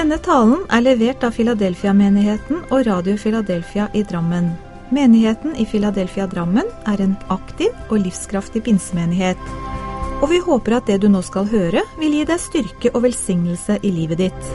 Denne talen levert av Philadelphia-menigheten og Radio Philadelphia i Drammen. Menigheten i Philadelphia Drammen en aktiv og livskraftig pinsemenighet. Og vi håper at det du nå skal høre vil gi deg styrke og velsignelse i livet ditt.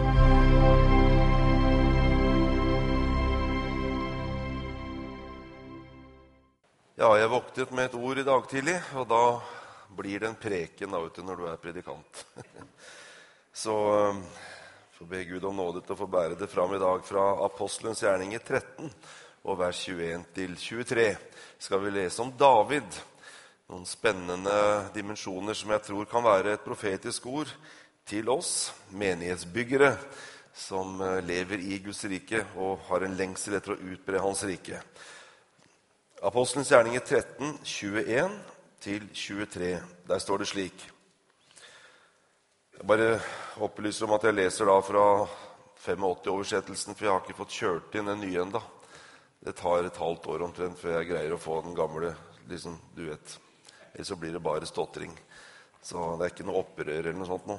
Ja, jeg våknet med et ord i dag tidlig, og da blir det en preken da, vet du, når du predikant. Så får be Gud om nåde til å få bære det fram i dag fra Apostelens gjerninger 13, og vers 21-23. Skal vi lese om David, noen spennende dimensjoner som jeg tror kan være et profetisk ord til oss, menighetsbyggere, som lever i Guds rike og har en lengsel etter å utbre hans rike. Apostelens gjerninger 13, 21-23. Der står det slik. Jeg bare opplyser om at jeg leser da fra 85-oversettelsen, for jeg har ikke fått kjørt inn den nye enda. Det tar et halvt år omtrent før jeg greier å få den gamle, liksom, du vet. Eller så blir det bare stottring. Så det ikke noe opprør eller noe sånt nå.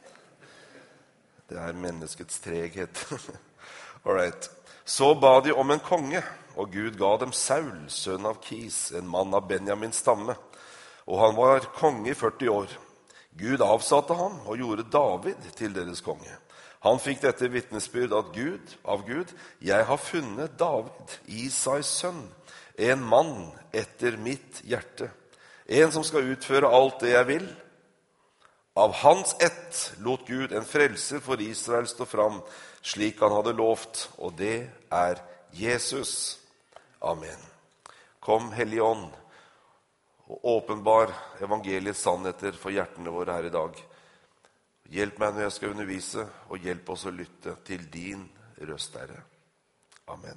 Det menneskets treghet. Alright. Så ba de om en konge, og Gud ga dem Saul, sønn av Kis, en mann av Benjamins stamme. Og han var konge i 40 år. Gud avsatte ham og gjorde David til deres konge. Han fikk dette vittnesbyrd av Gud, jeg har funnet David, Isais sønn, en mann etter mitt hjerte, en som skal utføre alt det jeg vil. Av hans ett lot Gud en frelser for Israel stå fram, slik han hadde lovt, og det Jesus. Amen. Kom, Hellige Ånd, og åpenbar evangeliets sannheter for hjertene våre her i dag. Hjelp meg når jeg skal undervise, og hjelp oss å lytte til din røst, Herre. Amen.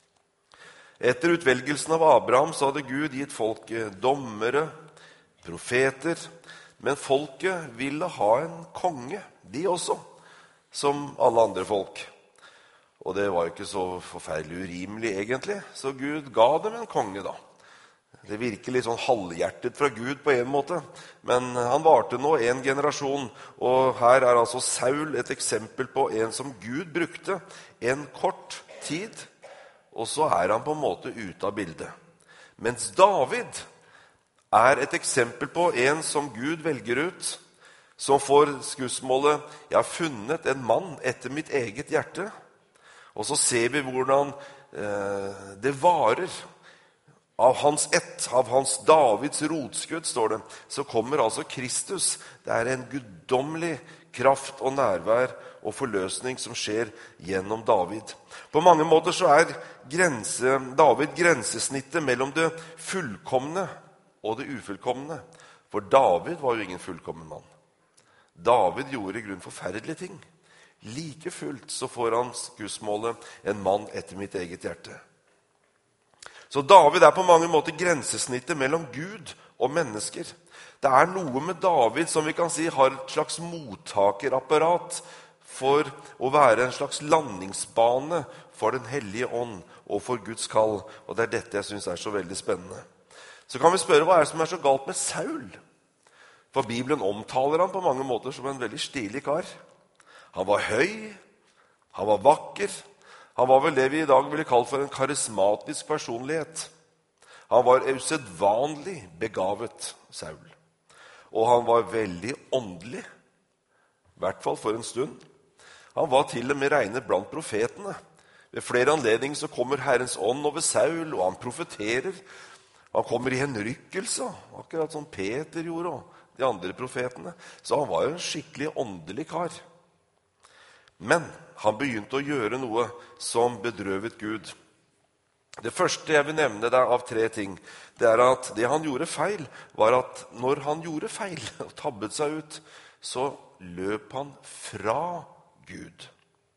Etter utvelgelsen av Abraham så hadde Gud gitt folket dommere, profeter, men folket ville ha en konge, de også, som alle andre folk. Og det var ikke så forferdelig urimelig egentlig, så Gud ga dem en konge da. Det virker litt sånn halvhjertet fra Gud på en måte, men han varte nå en generasjon, og her altså Saul et eksempel på en som Gud brukte en kort tid, og så han på en måte ute av bildet. Mens David et eksempel på en som Gud velger ut, som får skussmålet, jeg har funnet en mann etter mitt eget hjerte, og så ser vi hvordan det varer. Av hans ett, av hans Davids rotskudd, står det, så kommer altså Kristus. Det en guddommelig kraft og nærvær og forløsning som skjer gjennom David. På mange måter så David grensesnittet mellom det fullkomne og det ufullkomne. For David var jo ingen fullkommen mann. David gjorde i grunn forferdelige ting. Like fullt så får han skussmålet en mann etter mitt eget hjerte. Så David på mange måter grensesnittet mellom Gud og mennesker. Det noe med David som vi kan si har et slags mottakerapparat for å være en slags landingsbane for den hellige ånd og for Guds kall. Og det dette jeg synes så veldig spennende. Så kan vi spørre, hva det som så galt med Saul? For Bibelen omtaler han på mange måter som en veldig stilig kar. Han var høy, han var vakker, han var vel det vi i dag ville kalt for en karismatisk personlighet. Han var usedvanlig begavet, Saul. Og han var veldig åndelig, i hvert fall for en stund. Han var til og med regnet blant profetene. Ved flere anledninger så kommer Herrens ånd over Saul, og han profeterer. Han kommer i henrykkelse, akkurat som Peter gjorde, og de andre profetene. Så han var jo en skikkelig åndelig kar. Men han begynte å gjøre noe som bedrøvet Gud. Det første jeg vil nevne av 3 ting, det at det han gjorde feil, var at når han gjorde feil og tabbet seg ut, så løp han fra Gud.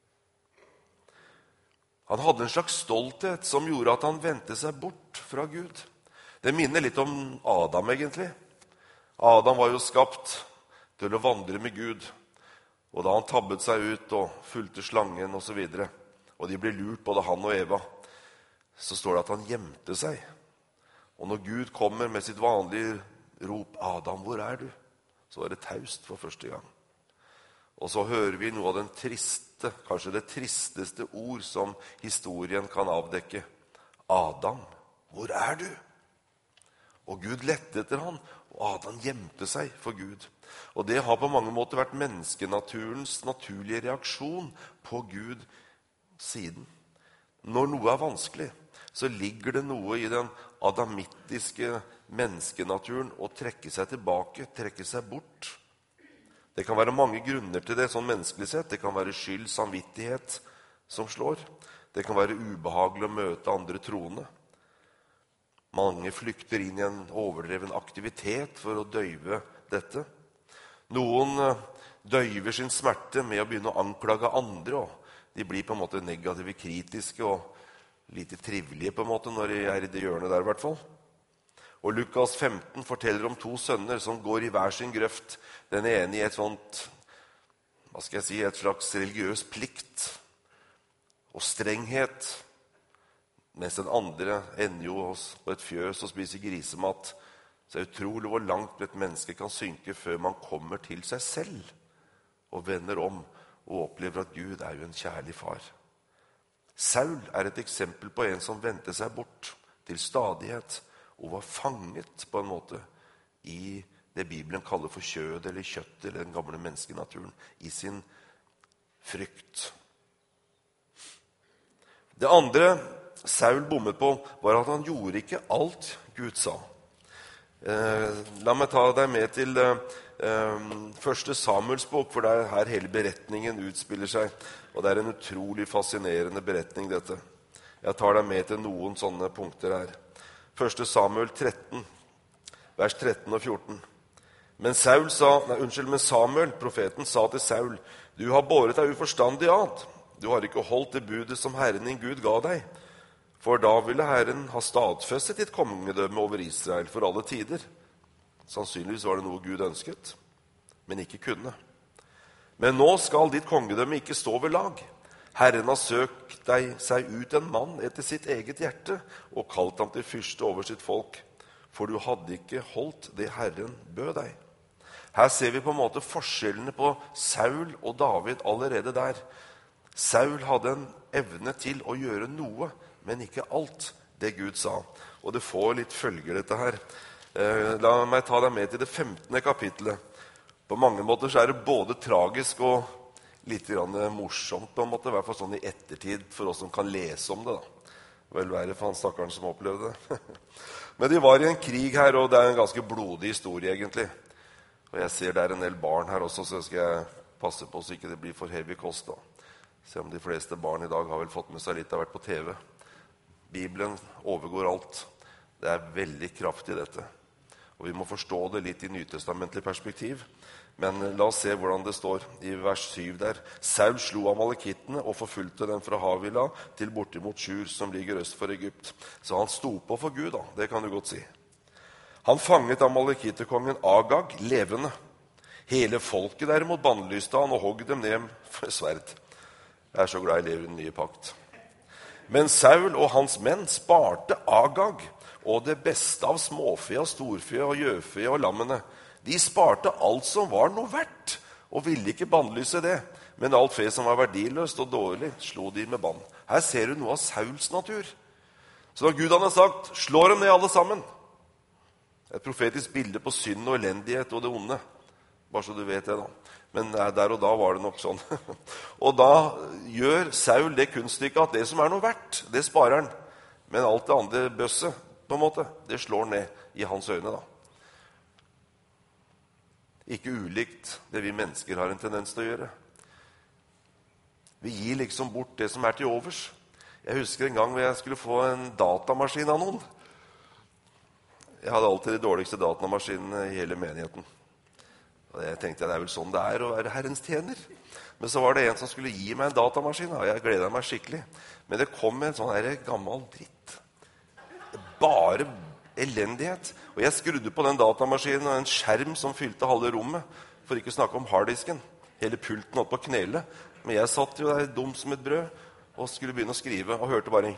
Han hadde en slags stolthet som gjorde at han vendte seg bort fra Gud. Det minner litt om Adam egentlig. Adam var jo skapt til å vandre med Gud. Og da han tabbet seg ut og fulgte slangen og så videre, og de ble lurt, både han og Eva, så står det at han gjemte seg. Og når Gud kommer med sitt vanlige rop, Adam, hvor du? Så var det taust for første gang. Og så hører vi noe av den triste, kanskje det tristeste ord som historien kan avdekke. Adam, hvor er du? Og Gud lette etter han, og Adam gjemte seg for Gud. Og det har på mange måter vært menneskenaturens naturlige reaksjon på Gud siden. Når noe er vanskelig, så ligger det noe i den adamittiske menneskenaturen å trekke seg tilbake, trekke seg bort. Det kan være mange grunner til det, sånn menneskelig sett. Det kan være skyld, samvittighet som slår. Det kan være ubehagelig å møte andre troende. Mange flykter inn i en overdreven aktivitet for å døyve dette. Noen døyver sin smerte med å begynne å anklage andre, og de blir på en måte negative, kritiske og lite trivelige på en måte når de er i det hjørnet der i hvert fall. Og Lukas 15 forteller om 2 sønner som går i hver sin grøft. Den ene i et sånt, et slags religiøs plikt og strenghet, mens den andre ender jo på et fjøs og spiser grisemat. Så det er utrolig hvor langt et menneske kan synke før man kommer til seg selv og vender om og opplever at Gud er jo en kjærlig far. Saul er et eksempel på en som vendte seg bort til stadighet og var fanget på en måte i det Bibelen kaller for kjød eller kjøtt eller den gamle menneskenaturen, i sin frykt. Det andre Saul bommet på var at han gjorde ikke alt Gud sa. La meg ta deg med til 1. Samuels bok, for det er her hele beretningen utspiller seg. Og det er en utrolig fascinerende beretning, dette. Jeg tar deg med til noen sånne punkter her. 1. Samuel 13, vers 13 og 14. Men Samuel, profeten, sa til Saul, du har båret deg uforstandig ad. Du har ikke holdt det budet som Herren din Gud ga deg. For da ville Herren ha stadfestet ditt kongedømme over Israel for alle tider. Sannsynligvis var det noe Gud ønsket, men ikke kunne. Men nå skal ditt kongedømme ikke stå ved lag. Herren har søkt seg ut en mann etter sitt eget hjerte, og kalt ham til fyrste over sitt folk. For du hadde ikke holdt det Herren bød deg. Her ser vi på en måte forskjellene på Saul og David allerede der. Saul hadde en evne til å gjøre noe, men ikke alt det Gud sa. Og det får litt følger dette her. La meg ta deg med til det 15. kapitlet. På mange måter så er det både tragisk og litt morsomt, på en måte, i hvert fall sånn i ettertid, for oss som kan lese om det. Da. Vel være for han stakkaren som opplevde det. Men de var i en krig her, og det er en ganske blodig historie, egentlig. Og jeg ser det er en del barn her også, så skal jeg passe på så ikke det blir for heavy kost. Da. Se om de fleste barn i dag har vel fått med seg litt av hvert på TV. Bibelen overgår alt. Det er veldig kraftig, dette. Og vi må forstå det litt i nytestamentlig perspektiv. Men la oss se hvordan det står i vers 7 der. Saul slo amalekittene og forfulgte dem fra Havila til bortimot Shur, som ligger øst for Egypt. Så han sto på for Gud, da. Det kan du godt si. Han fanget amalekitterkongen Agag levende. Hele folket derimot bannlyste han og hogg dem ned for sverd. Jeg er så glad jeg lever i den nye pakt. Men Saul og hans menn sparte Agag og det beste av småfe og storfe og gjøfe og lammene. De sparte alt som var noe verdt, og ville ikke bannlyse det. Men alt fe som var verdiløst og dårlig, slo de med bann. Her ser du noe av Sauls natur. Så da Gud hadde sagt, slår dem ned alle sammen. Et profetisk bilde på synd og elendighet og det onde. Bare så du vet det da. Men der og da var det nok sånn. Og da gjør Saul det kunststykket at det som er noe verdt, det sparer han. Men alt det andre bøsset, på en måte, det slår ned i hans øyne da. Ikke ulikt det vi mennesker har en tendens til å gjøre. Vi gir liksom bort det som er til overs. Jeg husker en gang hvor jeg skulle få en datamaskin av noen. Jeg hadde alltid de dårligste datamaskinene i hele menigheten. Og jeg tenkte, det er vel sånn det er å være Herrens tjener. Men så var det en som skulle gi meg en datamaskin, og jeg gledet meg skikkelig. Men det kom en sånn her gammel dritt. Bare elendighet. Og jeg skrudde på den datamaskinen og en skjerm som fylte halve rommet, for ikke å snakke om harddisken. Hele pulten opp på knelet. Men jeg satt jo der dum som et brød og skulle begynne å skrive, og hørte bare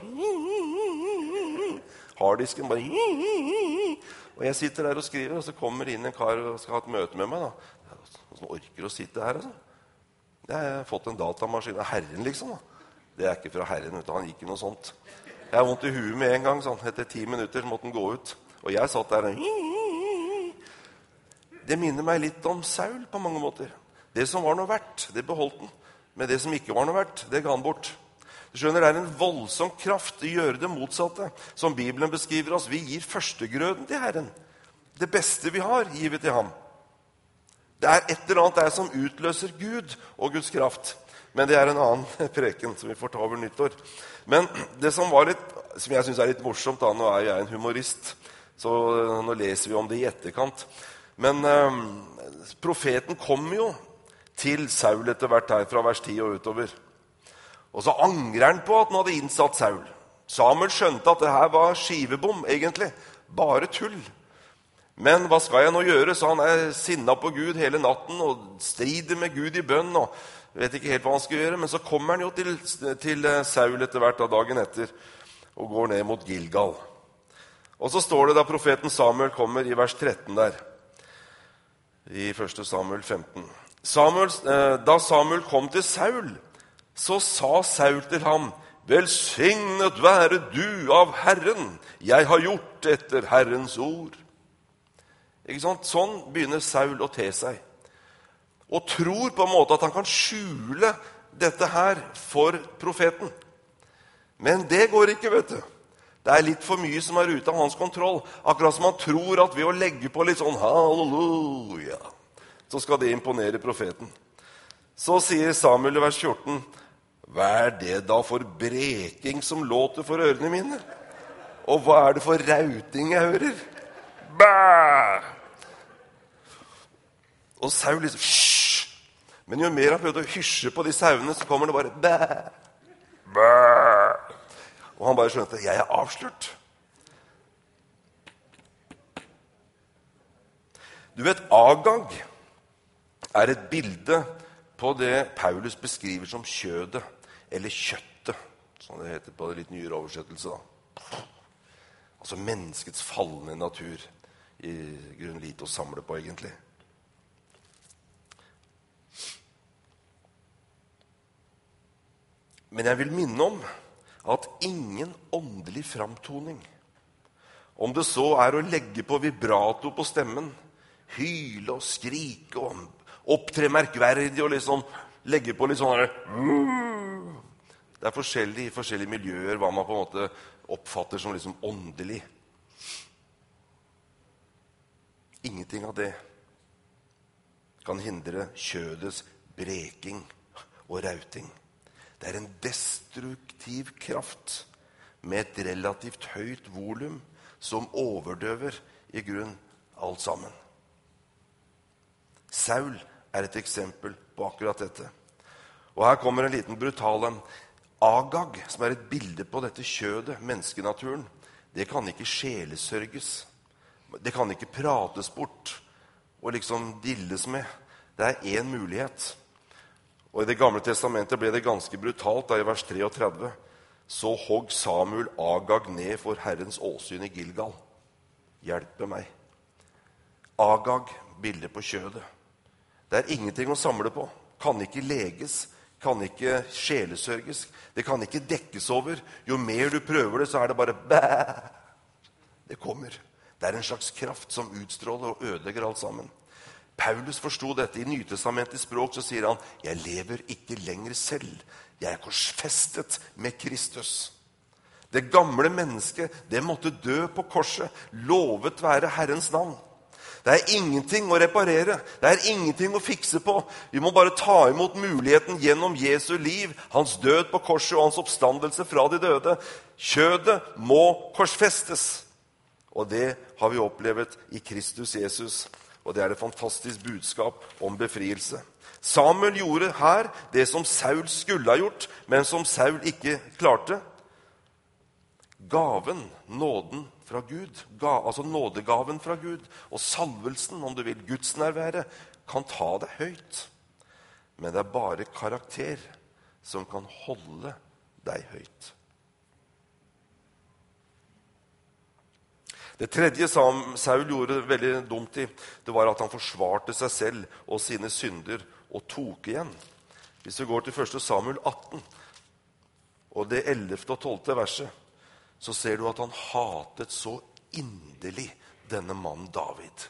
harddisken bare. Og jeg sitter der og skriver, og så kommer inn en kar og skal ha et møte med meg da. Hvordan orker å sitte her altså? Jeg har fått en datamaskin av Herren, liksom. Da. Det er ikke fra Herren, vet du. Han gikk i noe sånt. Jeg har vondt i huet med en gang, sånn. Etter 10 minutter måtte den gå ut. Og jeg satt der. Det minner meg litt om Saul på mange måter. Det som var noe verdt, det beholdt den. Men det som ikke var noe verdt, det ga han bort. Du skjønner, det er en voldsom kraft å gjøre det motsatte. Som Bibelen beskriver oss, vi gir førstegrøden til Herren. Det beste vi har, gir vi til ham. Det er et eller annet der som utløser Gud og Guds kraft. Men det er en annen preken som vi får ta over nyttår. Men det som var litt, som jeg synes er litt morsomt, da, nå er jeg en humorist, så nå leser vi om det i etterkant. Men profeten kom jo til Saul etter hvert her fra vers 10 og utover. Og så angrer han på at han hadde innsatt Saul. Samuel skjønte at det her var skivebom, egentlig. Bare tull. Men hva skal jeg nå gjøre? Så han er sinna på Gud hele natten og strider med Gud i bønn. Og vet ikke helt hva han skal gjøre. Men så kommer han jo til Saul etter hvert av dagen etter og går ned mot Gilgal. Og så står det da profeten Samuel kommer i vers 13 der. I 1. Samuel 15. Da Samuel kom til Saul, så sa Saul til ham, velsignet være du av Herren, jeg har gjort etter Herrens ord. Ikke sant? Sånn begynner Saul å te seg. Og tror på en måte at han kan skjule dette her for profeten. Men det går ikke, vet du. Det er litt for mye som er ute av hans kontroll. Akkurat som han tror at ved å legge på litt sånn halleluja, så skal det imponere profeten. Så sier Samuel i vers 14, hva er det da for breking som låter for ørene mine? Og hva er det for rauting jeg hører? Bæ! Og Saul liksom, hysj! Men jo mer han prøvde å hysje på de sauene, så kommer det bare bæ! Bæ! Og han bare skjønte, jeg er avslørt. Du vet, Agag er et bilde på det Paulus beskriver som kjødet, eller kjøttet, som det heter på det litt nyere oversettelse da. Altså menneskets fallende natur, i grunn lite å samle på egentlig. Men jeg vil minne om at ingen åndelig framtoning, om det så er å legge på vibrato på stemmen, hyle og skrike og opptre merkverdig og liksom legge på litt sånn det er forskjellig i forskjellige miljøer hva man på en måte oppfatter som liksom åndelig. Ingenting av det kan hindre kjødets breking og rauting. Det er en destruktiv kraft med et relativt høyt volum som overdøver i grunn alt sammen. Saul er et eksempel på akkurat dette. Og her kommer en liten brutal en. Agag, som er et bilde på dette kjødet, menneskenaturen, det kan ikke sjelesørges. Det kan ikke prates bort og liksom dilles med. Det er en mulighet. Og i det gamle testamentet ble det ganske brutalt da i vers 33. Så hogg Samuel Agag ned for Herrens åsyn i Gilgal. Hjelpe meg. Agag, bilde på kjødet. Det er ingenting å samle på. Kan ikke leges, kan ikke sjelesørges. Det kan ikke dekkes over. Jo mer du prøver det, så er det bare bæ. Det kommer. Det er en slags kraft som utstråler og ødelegger alt sammen. Paulus forstod dette i Nytestamentets språk, så sier han, jeg lever ikke lenger selv. Jeg er korsfestet med Kristus. Det gamle mennesket, det måtte dø på korset. Lovet være Herrens navn. Det er ingenting å reparere. Det er ingenting å fikse på. Vi må bare ta imot muligheten gjennom Jesu liv, hans død på korset og hans oppstandelse fra de døde. Kjødet må korsfestes. Og det har vi opplevd i Kristus Jesus. Og det er et fantastisk budskap om befrielse. Samuel gjorde her det som Saul skulle ha gjort, men som Saul ikke klarte. Gaven, nåden fra Gud, altså nådegaven fra Gud, og salvelsen, om du vil, gudsnærværet, kan ta det høyt. Men det er bare karakter som kan holde deg høyt. Det tredje Saul gjorde veldig dumt i, det var at han forsvarte seg selv og sine synder og tok igjen. Hvis vi går til 1. Samuel 18, og det 11. og 12. verset, så ser du at han hatet så inderlig denne mannen David.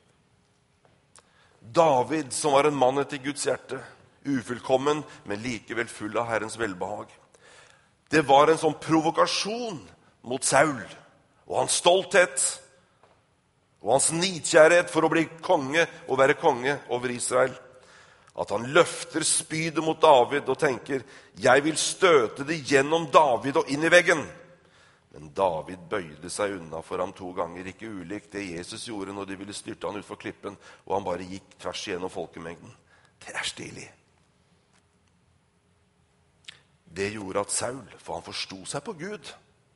David, som var en mann etter Guds hjerte, ufullkommen, men likevel full av Herrens velbehag. Det var en sånn provokasjon mot Saul, og hans stolthet, og hans nidkjærhet for å bli konge og være konge over Israel. At han løfter spydet mot David og tenker, jeg vil støte det gjennom David og inn i veggen. Men David bøyde seg unna for ham 2 ganger, ikke ulikt det Jesus gjorde når de ville styrte han ut for klippen, og han bare gikk tvers igjennom folkemengden. Det er stilig. Det gjorde at Saul, for han forstod seg på Gud.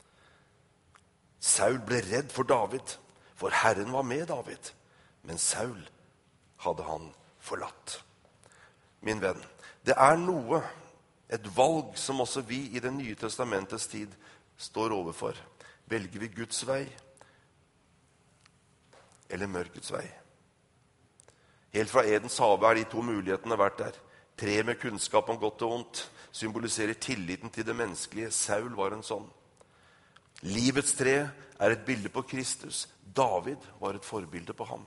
Saul ble redd for David, for Herren var med David, men Saul hadde han forlatt. Min venn, det er noe, et valg som også vi i det nye testamentets tid står overfor. Velger vi Guds vei eller mørkets vei? Helt fra Edens hage er de 2 mulighetene vært der. Tre med kunnskap om godt og ondt symboliserer tilliten til det menneskelige. Saul var en sånn. Livets tre er et bilde på Kristus. David var et forbilde på ham.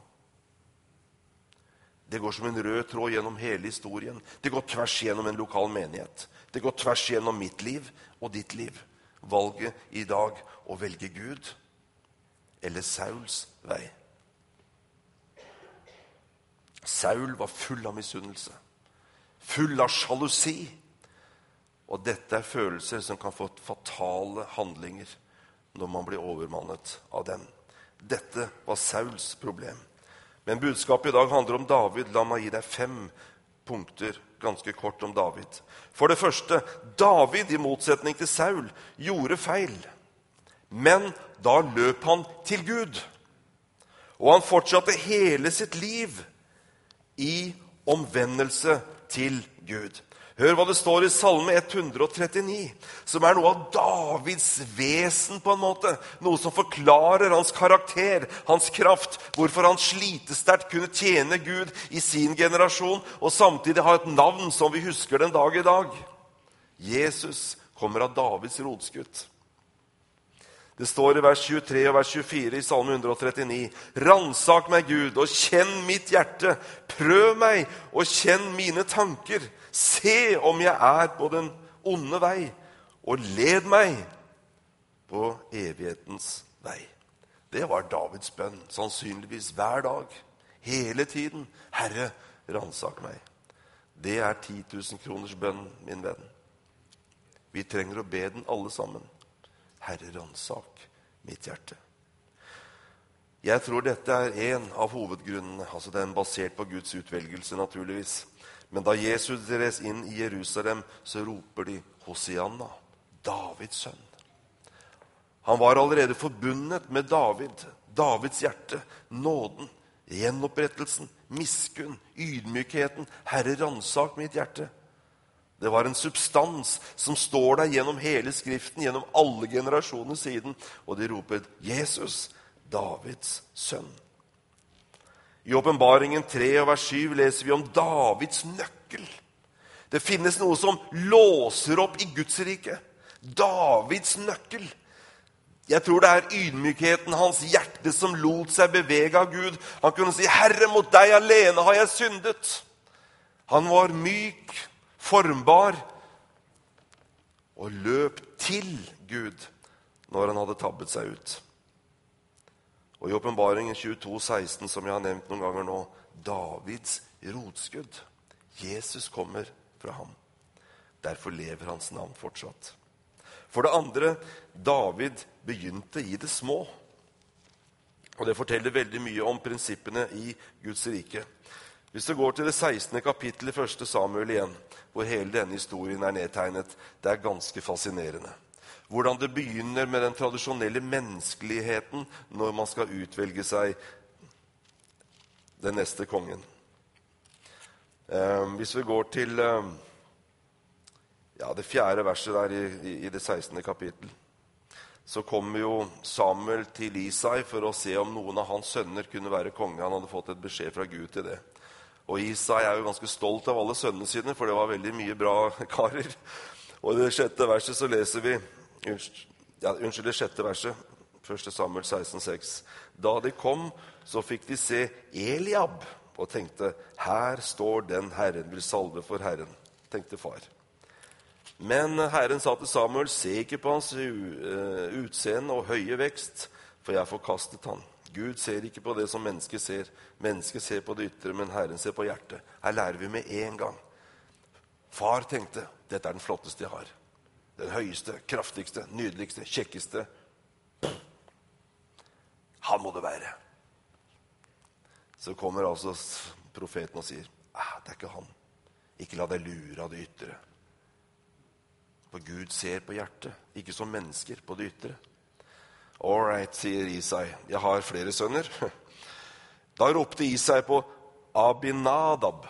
Det går som en rød tråd gjennom hele historien. Det går tvers gjennom en lokal menighet. Det går tvers gjennom mitt liv og ditt liv. Valget i dag å velge Gud eller Sauls vei. Saul var full av misunnelse, full av sjalusi. Og dette er følelser som kan få fatale handlinger når man blir overmannet av dem. Dette var Sauls problem. Men budskapet i dag handler om David. La meg gi deg 5 punkter ganske kort om David. For det første, David i motsetning til Saul gjorde feil. Men da løp han til Gud. Og han fortsatte hele sitt liv i omvendelse til Gud. Hør hva det står i Salme 139, som er noe av Davids vesen på en måte. Noe som forklarer hans karakter, hans kraft, hvorfor han slitesterkt kunne tjene Gud i sin generasjon, og samtidig ha et navn som vi husker den dag i dag. Jesus kommer av Davids rotskutt. Det står i vers 23 og vers 24 i Salme 139. Ransak meg, Gud, og kjenn mitt hjerte. Prøv meg og kjenn mine tanker. Se om jeg er på den onde vei, og led meg på evighetens vei. Det var Davids bønn, sannsynligvis hver dag, hele tiden. Herre, ransak meg. Det er 10 000 kroners bønn, min venn. Vi trenger å be den alle sammen. Herre, ransak mitt hjerte. Jeg tror dette er en av hovedgrunnene, altså den basert på Guds utvelgelse naturligvis. Men da Jesus deres inn i Jerusalem, så roper de Hosianna, Davids sønn. Han var allerede forbundet med David, Davids hjerte, nåden, gjenopprettelsen, miskunn, ydmykheten. Herre, ransak mitt hjerte. Det var en substans som står der gjennom hele skriften, gjennom alle generasjoner siden. Og de roper, Jesus, Davids sønn. I Åpenbaringen 3 og vers 7 leser vi om Davids nøkkel. Det finnes noe som låser opp i Guds rike. Davids nøkkel. Jeg tror det er ydmykheten, hans hjerte som lot seg bevege av Gud. Han kunne si, Herre, mot deg alene har jeg syndet. Han var myk, formbar, og løp til Gud når han hadde tabbet seg ut. Og i Åpenbaringen 22:16, som jeg har nevnt noen ganger nå, Davids rotskudd. Jesus kommer fra ham. Derfor lever hans navn fortsatt. For det andre, David begynte i det små. Og det forteller veldig mye om prinsippene i Guds rike. Hvis du går til det 16. kapittel i 1. Samuel igjen, hvor hele denne historien er nedtegnet, det er ganske fascinerende. Hvordan det begynner med den tradisjonelle menneskeligheten når man skal utvelge seg den neste kongen. Hvis vi går til det 4. verset der i det 16. kapittel, så kommer jo Samuel til Isai for å se om noen av hans sønner kunne være konge. Han hadde fått et beskjed fra Gud til det. Og Isai er jo ganske stolt av alle sønnene sine, for det var veldig mye bra karer. Og i det 6. verset så leser vi, unnskyld, det 6. verset, 1. Samuel 16,6. Da de kom, så fikk de se Eliab, og tenkte, her står den Herren vil salve for Herren, tenkte far. Men Herren sa til Samuel, se ikke på hans utseende og høye vekst, for jeg har forkastet han. Gud ser ikke på det som mennesket ser. Mennesket ser på det ytre, men Herren ser på hjertet. Her lærer vi med en gang. Far tenkte, dette er den flotteste jeg har. Den høyeste, kraftigste, nydeligste, kjekkeste. Han må det være. Så kommer altså profeten og sier, det er ikke han. Ikke la deg lure av det ytre. For Gud ser på hjertet, ikke som mennesker på det ytre. All right, sier Isai, jeg har flere sønner. Da ropte Isai på Abinadab,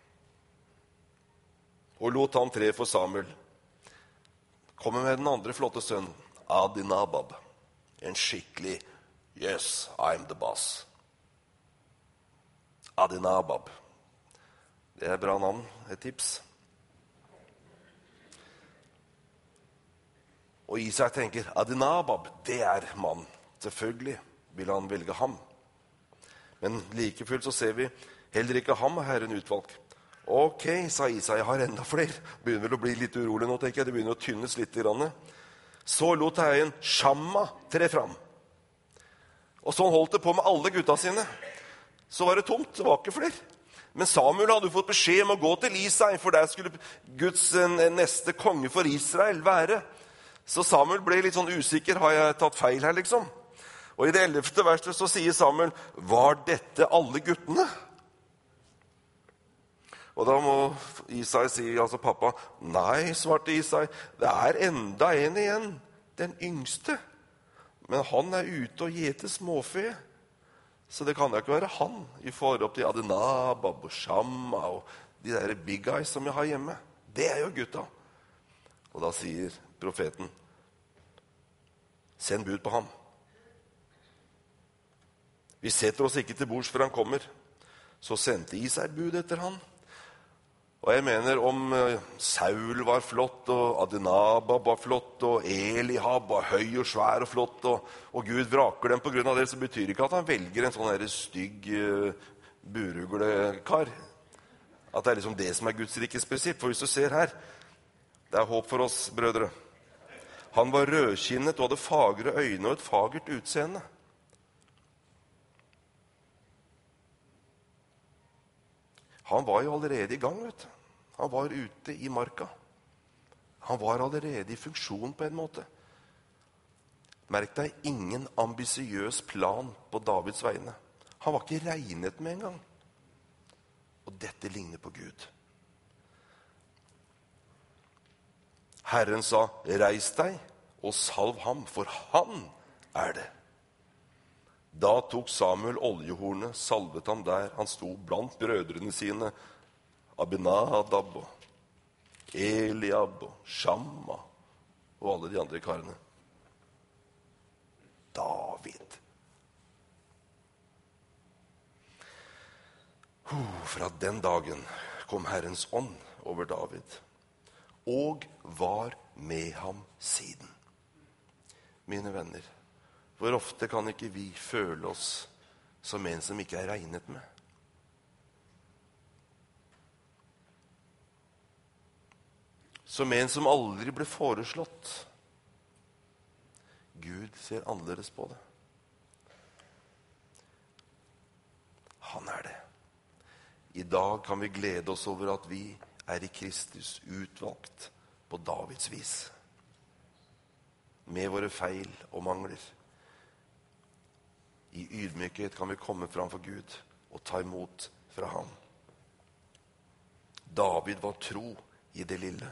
og lot han tre for Samuel. Kommer med den andre flotte sønnen, Adinabab. En skikkelig, yes, I'm the boss. Adinabab. Det er et bra navn, et tips. Og Isai tenker, Adinabab, det er mann. Selvfølgelig vil han velge ham. Men like fullt så ser vi, heller ikke ham er Herren utvalgt. Ok, sa Isai, jeg har enda flere. Begynner vel å bli litt urolig nå, tenker jeg. Det begynner å tynnes litt i grann. Så lot Herren Shamma tre fram. Og sånn holdt det på med alle gutta sine. Så var det tomt, det var ikke flere. Men Samuel hadde fått beskjed om å gå til Isai, for der skulle Guds neste konge for Israel være. Så Samuel ble litt sånn usikker, har jeg tatt feil her liksom? Og i det 11. verset så sier Samuel, var dette alle guttene? Og da må Isai si, altså pappa, nei, svarte Isai, det er enda en igjen, den yngste. Men han er ute og gjeter småfe. Så det kan jo ikke være han i forhold til Adinabab og Shamma og de der big guys som jeg har hjemme. Det er jo gutta. Og da sier profeten, send bud på ham. Vi setter oss ikke til bords før han kommer. Så sendte Isai bud etter han. Og jeg mener om Saul var flott, og Adinabab var flott, og Elihab var høy og svær og flott, og Gud vraker dem på grunn av det, så betyr ikke at han velger en sånn her stygg buruglekar. At det er liksom det som er Guds rikes prinsipp. For hvis du ser her, det er håp for oss, brødre. Han var rødkinnet og hadde fagre øyne og et fagert utseende. Han var jo allerede i gang, vet du. Han var ute i marka. Han var allerede i funksjon på en måte. Merk deg, ingen ambisiøs plan på Davids vegne. Han var ikke regnet med en gang. Og dette ligner på Gud. Herren sa, reis deg og salv ham, for han er det. Da tok Samuel oljehornet, salvet ham der han sto blant brødrene sine, Abinadab og Eliab og Shamma og alle de andre karene. David. Fra den dagen kom Herrens ånd over David, og var med ham siden. Mine venner, hvor ofte kan ikke vi føle oss som en som ikke er regnet med? Som en som aldri ble foreslått. Gud ser annerledes på det. Han er det. I dag kan vi glede oss over at vi er i Kristus utvalgt på Davids vis. Med våre feil og mangler. I ydmykhet kan vi komme fram for Gud og ta imot fra ham. David var tro i det lille.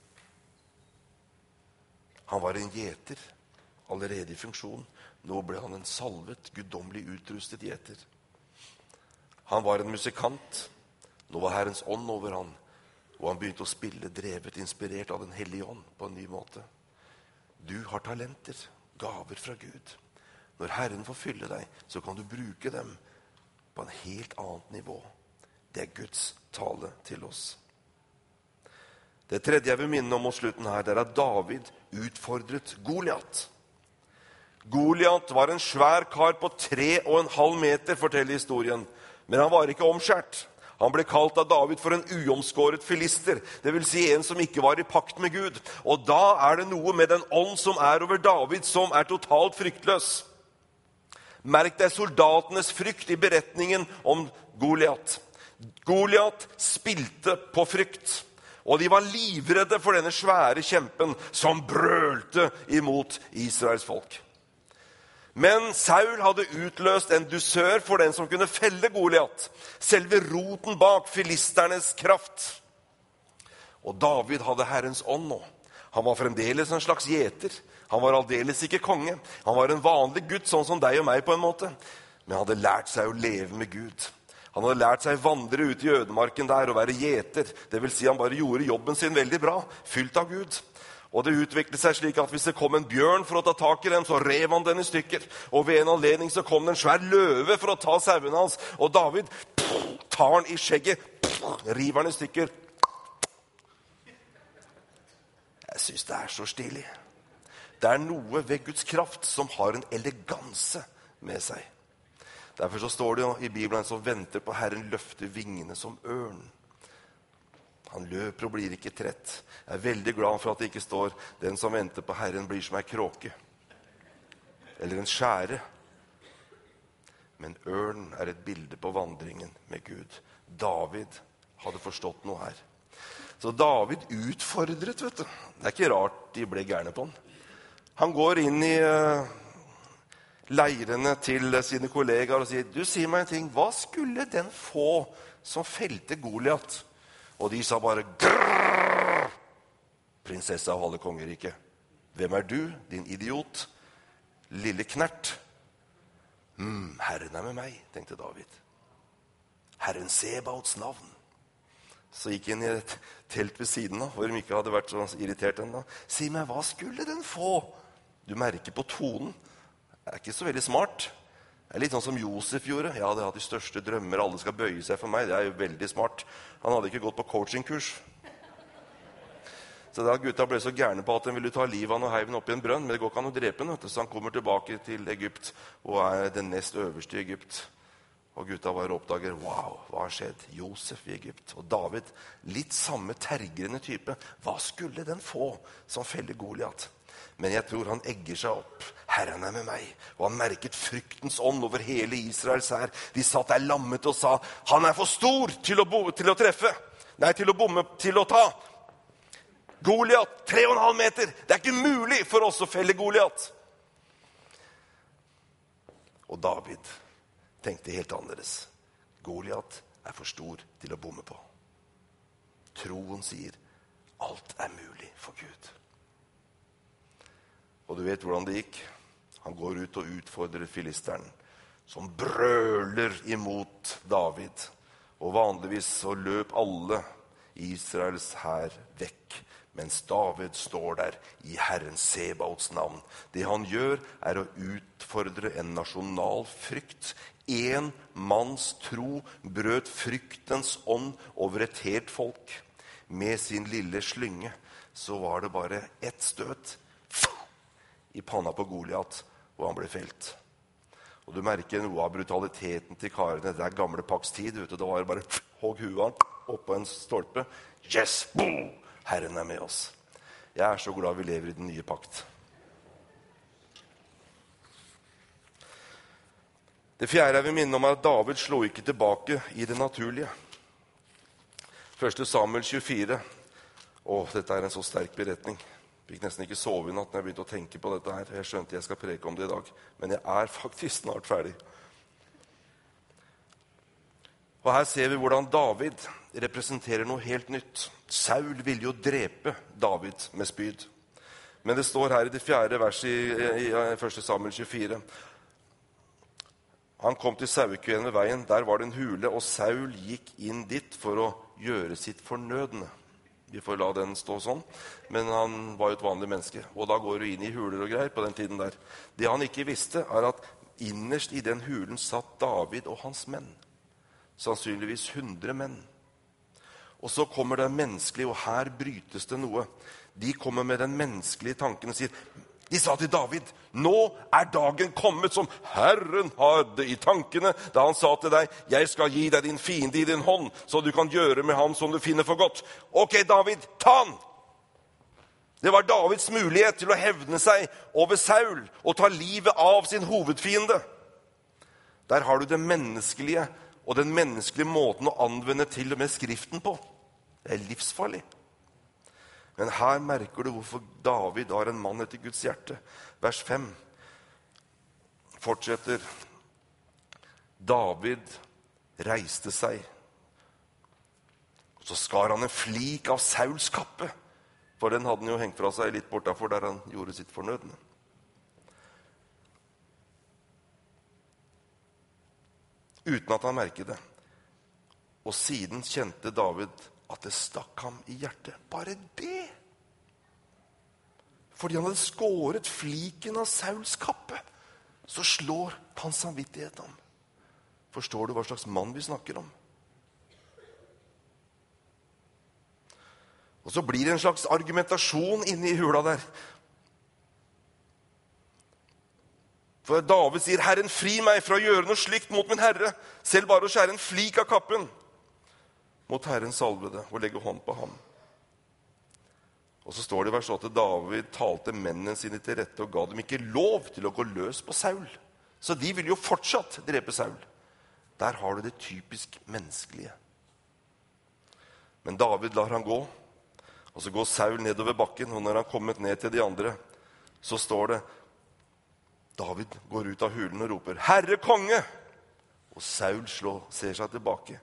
Han var en gjeter, allerede i funksjon. Nå ble han en salvet, guddommelig utrustet gjeter. Han var en musikant. Nå var Herrens ånd over han, og han begynte å spille drevet, inspirert av den hellige ånd på en ny måte. Du har talenter, gaver fra Gud. Når Herren får fylle deg, så kan du bruke dem på en helt annet nivå. Det er Guds tale til oss. Det tredje jeg vil minne om mot slutten her, det er at David utfordret Goliat. Goliat var en svær kar på 3,5 meter, forteller historien. Men han var ikke omskjært. Han ble kalt av David for en uomskåret filister, det vil si en som ikke var i pakt med Gud. Og da er det noe med den ånd som er over David, som er totalt fryktløs. Merk deg soldatenes frykt i beretningen om Goliat. Goliat spilte på frykt, og de var livredde for denne svære kjempen som brølte imot Israels folk. Men Saul hadde utløst en dusør for den som kunne felle Goliat, selve roten bak filisternes kraft. Og David hadde Herrens ånd nå. Han var fremdeles en slags gjeter. Han var aldeles ikke konge. Han var en vanlig gutt, sånn som deg og meg på en måte. Men han hadde lært seg å leve med Gud. Han hadde lært seg å vandre ut i ødemarken der og være gjeter. Det vil si han bare gjorde jobben sin veldig bra, fylt av Gud. Og det utviklet seg slik at hvis det kom en bjørn for å ta tak i dem, så rev han den i stykker. Og ved en anledning så kom det en svær løve for å ta sauene hans. Og David tar han i skjegget, river han i stykker. Jeg synes det er så stilig. Det er noe ved Guds kraft som har en eleganse med seg. Derfor så står det jo i Bibelen som venter på Herren løfter vingene som ørn. Han løper og blir ikke trett. Jeg er veldig glad for at det ikke står den som venter på Herren blir som en kråke. Eller en skjære. Men ørn er et bilde på vandringen med Gud. David hadde forstått noe her. Så David utfordret, vet du. Det er ikke rart de ble gærne på han. Han går inn i leirene til sine kollegaer og sier, du sier meg en ting, hva skulle den få som felte Goliat? Og de sa bare, grrrr, prinsesse av alle kongeriket. Hvem er du, din idiot? Lille knert. Herren er med meg, tenkte David. Herren Sebaots navn. Så gikk inn i et telt ved siden av, hvor de ikke hadde vært så irritert ennå. Si meg, hva skulle den få? Du merker på tonen. Det er ikke så veldig smart. Det er litt sånn som Josef gjorde. Jeg hadde hatt de største drømmer, alle skal bøye seg for meg. Det er jo veldig smart. Han hadde ikke gått på coachingkurs. Så da gutta ble så gærne på at de ville ta livet av han og heiv han opp i en brønn, men det går ikke an å drepe han, så han kommer tilbake til Egypt og er den nest øverste i Egypt. Og gutta bare oppdager, wow, hva har skjedd? Josef i Egypt. Og David, litt samme tergrende type. Hva skulle den få som feller Goliat? Men jeg tror han egger seg opp. Herren er med meg. Og han merket fryktens ånd over hele Israels hær. De satt der lammet og sa, han er for stor til å treffe. Nei, til å bomme, til å ta. Goliat, 3,5 meter. Det er ikke mulig for oss å felle Goliat. Og David tenkte helt annerledes. Goliat er for stor til å bomme på. Troen sier, alt er mulig for Gud. Og du vet hvordan det gikk. Han går ut og utfordrer filisteren, som brøler imot David. Og vanligvis så løp alle Israels hær vekk, mens David står der i Herren Sebaots navn. Det han gjør er å utfordre en nasjonal frykt. En manns tro brøt fryktens ånd over et helt folk. Med sin lille slynge så var det bare ett støt i panna på Goliat, og han ble felt. Og du merker noe av brutaliteten til karene. Det er gamle pakts tid, vet du. Det var bare hogg huet opp på en stolpe. Yes, boom! Herren er med oss. Jeg er så glad vi lever i den nye pakt. Det fjerde jeg vil minne om er at David slo ikke tilbake i det naturlige. 1. Samuel 24. Dette er en så sterk beretning. Jeg fikk nesten ikke sove i natt når jeg begynte å tenke på dette her. Jeg skjønte jeg skal preke om det i dag, men jeg er faktisk snart ferdig. Og her ser vi hvordan David representerer noe helt nytt. Saul ville jo drepe David med spyd. Men det står her i det 4. verset i 1. Samuel 24. Han kom til sauekøen ved veien. Der var det en hule, og Saul gikk inn dit for å gjøre sitt fornødne. Vi får la den stå sånn, men han var jo et vanlig menneske. Og da går du inn i huler og greier på den tiden der. Det han ikke visste er at innerst i den hulen satt David og hans menn. sannsynligvis 100 menn. Og så kommer det menneskelige, og her brytes det noe. De kommer med den menneskelige tanken og sier, de sa til David, nå dagen kommet som Herren hadde i tankene, da han sa til deg, jeg skal gi deg din fiende i din hånd, så du kan gjøre med ham som du finner for godt. Ok, David, ta han! Det var Davids mulighet til å hevne seg over Saul og ta livet av sin hovedfiende. Der har du det menneskelige og den menneskelige måten å anvende til og med skriften på. Det livsfarlig. Men her merker du hvorfor David har en mann etter Guds hjerte. Vers 5 fortsetter. David reiste seg. Så skar han en flik av Sauls kappe. For den hadde han jo hengt fra seg litt bortafor der han gjorde sitt fornødne. Uten at han merket det. Og siden kjente David at det stakk ham i hjertet. Bare det! Fordi han hadde skåret fliken av Sauls kappe, så slår hans samvittighet ham. Forstår du hva slags mann vi snakker om? Og så blir det en slags argumentasjon inne i hula der. For David sier, Herren fri meg fra å gjøre noe slikt mot min herre, selv bare å skjære en flik av kappen. Mot Herren salvede og legge hånd på ham. Og så står det i vers 8, David talte mennene sine til rette og ga dem ikke lov til å gå løs på Saul. Så de ville jo fortsatt drepe Saul. Der har du det typisk menneskelige. Men David lar han gå, og så går Saul nedover bakken, og når han kommet ned til de andre, så står det, David går ut av hulen og roper, Herre konge! Og Saul ser seg tilbake.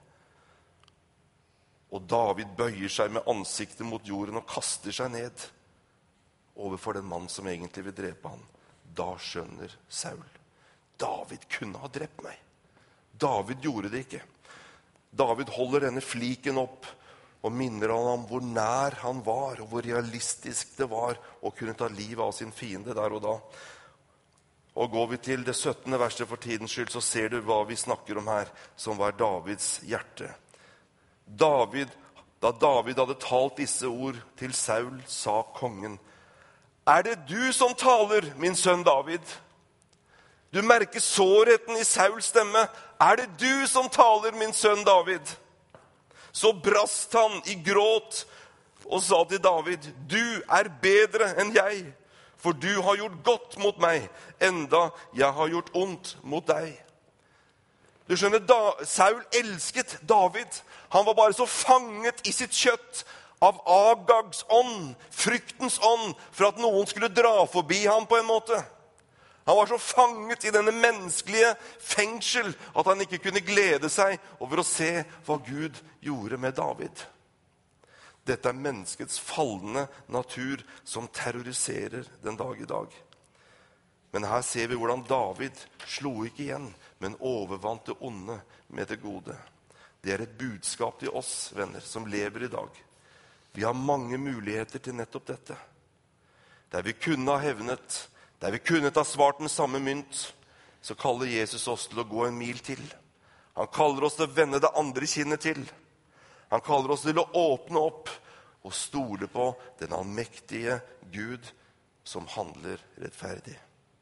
Og David bøyer seg med ansiktet mot jorden og kaster seg ned overfor den mann som egentlig vil drepe han. Da skjønner Saul. David kunne ha drept meg. David gjorde det ikke. David holder denne fliken opp og minner han om hvor nær han var og hvor realistisk det var å kunne ta livet av sin fiende der og da. Og går vi til det 17. verset for tidens skyld, så ser du hva vi snakker om her, som var Davids hjerte. Da David hadde talt disse ord til Saul, sa kongen, det du som taler, min sønn David? Du merker sårheten i Sauls stemme. Det du som taler, min sønn David? Så brast han i gråt og sa til David, du bedre enn jeg, for du har gjort godt mot meg, enda jeg har gjort ondt mot deg. Du skjønner, Saul elsket David. Han var bare så fanget i sitt kjøtt av Agags ånd, fryktens ånd, for at noen skulle dra forbi ham på en måte. Han var så fanget i denne menneskelige fengsel at han ikke kunne glede seg over å se hva Gud gjorde med David. Dette menneskets fallende natur som terroriserer den dag i dag. Men her ser vi hvordan David slo ikke igjen, men overvant det onde med det gode. Det et budskap til oss, venner, som lever i dag. Vi har mange muligheter til nettopp dette. Der vi kunne ha hevnet, der vi kunne ha svart med samme mynt, så kaller Jesus oss til å gå en mil til. Han kaller oss til å vende det andre kinnet til. Han kaller oss til å åpne opp og stole på den allmektige Gud som handler rettferdig.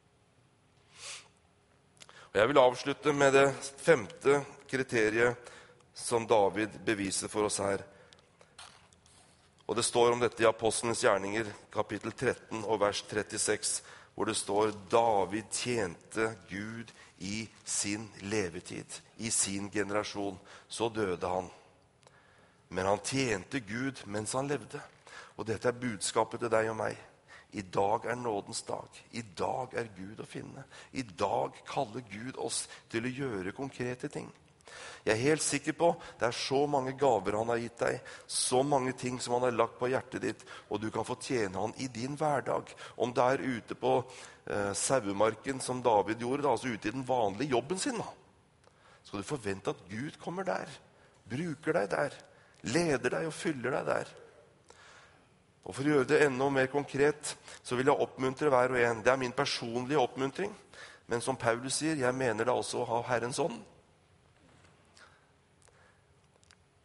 Og jeg vil avslutte med det 5. kriteriet som David beviser for oss her. Og det står om dette i Apostlenes gjerninger, kapittel 13 og vers 36, hvor det står, David tjente Gud i sin levetid, i sin generasjon. Så døde han. Men han tjente Gud mens han levde. Og dette budskapet til deg og meg. I dag nådens dag. I dag Gud å finne. I dag kaller Gud oss til å gjøre konkrete ting. Jeg helt sikker på, det så mange gaver han har gitt deg, så mange ting som han har lagt på hjertet ditt, og du kan få tjene han i din hverdag. Om det ute på sauemarken som David gjorde, da, altså ute i den vanlige jobben sin, da. Skal du forvente at Gud kommer der, bruker deg der, leder deg og fyller deg der. Og for å gjøre det enda mer konkret, så vil jeg oppmuntre hver og en. Det min personlige oppmuntring, men som Paulus sier, jeg mener det også å ha Herrens ånd.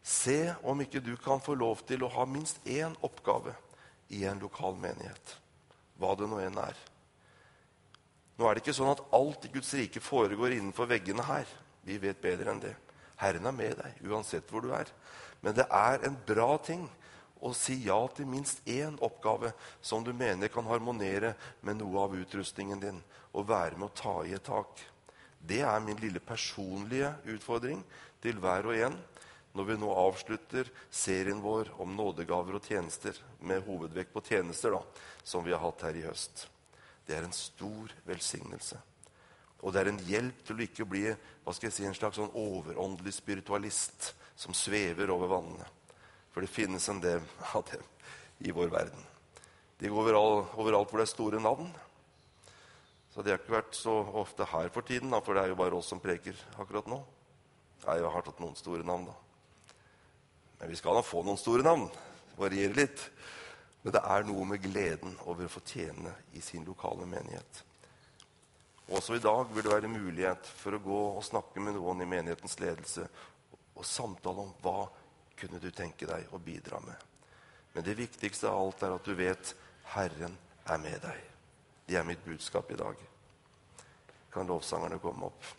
Se om ikke du kan få lov til å ha minst én oppgave i en lokal menighet, hva det nå enn er. Nå er det ikke sånn at alt i Guds rike foregår innenfor veggene her. Vi vet bedre enn det. Herren er med deg, uansett hvor du er. Men det er en bra ting å si ja til minst én oppgave som du mener kan harmonere med noe av utrustningen din, og være med å ta i et tak. Det er min lille personlige utfordring til hver og en, når vi nå avslutter serien vår om nådegaver og tjenester, med hovedvekt på tjenester da, som vi har hatt her i høst. Det er en stor velsignelse. Og det er en hjelp til å ikke bli, en slags sånn overåndelig spiritualist som svever over vannene. For det finnes en del av dem i vår verden. De går overalt hvor det er store navn. Så det har ikke vært så ofte her for tiden, da, for det er jo bare oss som preker akkurat nå. Jeg har tatt noen store navn da. Men vi skal da få noen store navn. Det varierer litt. Men det er noe med gleden over å få tjene i sin lokale menighet. Også i dag vil det være mulighet for å gå og snakke med noen i menighetens ledelse og samtale om hva kunne du tenke deg å bidra med. Men det viktigste av alt er at du vet Herren er med deg. Det er mitt budskap i dag. Kan lovsangerne komme opp?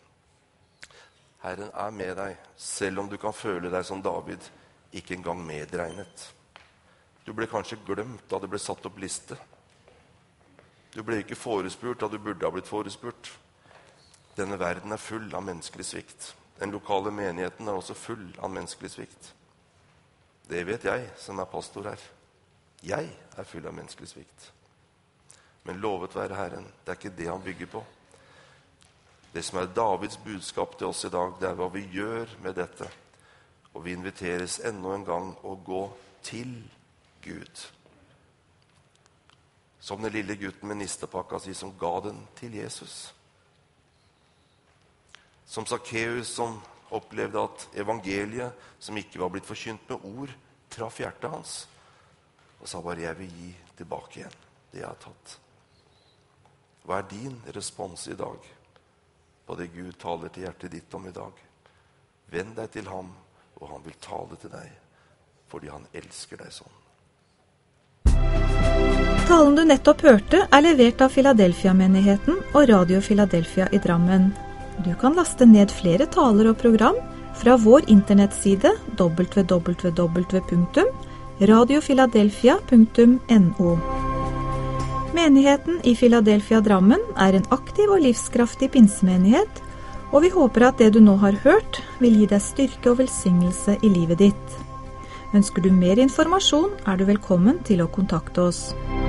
Herren er med deg, selv om du kan føle deg som David, ikke engang medregnet. Du ble kanskje glemt da det ble satt opp liste. Du ble ikke forespurt da du burde ha blitt forespurt. Denne verden er full av menneskelig svikt. Den lokale menigheten er også full av menneskelig svikt. Det vet jeg som er pastor her. Jeg er full av menneskelig svikt. Men lovet være Herren, det er ikke det han bygger på. Det som er Davids budskap til oss i dag, det er hva vi gjør med dette. Og vi inviteres enda en gang å gå til Gud. Som den lille gutten med nistepakka si som ga den til Jesus. Som Zacchaeus som opplevde at evangeliet, som ikke var blitt forkynt med ord, traff hjertet hans. Og sa bare, jeg vil gi tilbake igjen det jeg har tatt. Hva er din respons i dag på det Gud taler til hjertet ditt om i dag? Vend deg til ham, og han vil tale til deg, fordi han elsker deg sånn. Talen du nettopp hørte er levert av Philadelphia-menigheten og Radio Philadelphia i Drammen. Du kan laste ned flere taler og program fra vår internettside www.radiophiladelphia.no. Menigheten i Philadelphia Drammen er en aktiv og livskraftig pinsemenighet, og vi håper at det du nå har hørt vil gi deg styrke og velsignelse i livet ditt. Ønsker du mer informasjon, er du velkommen til å kontakte oss.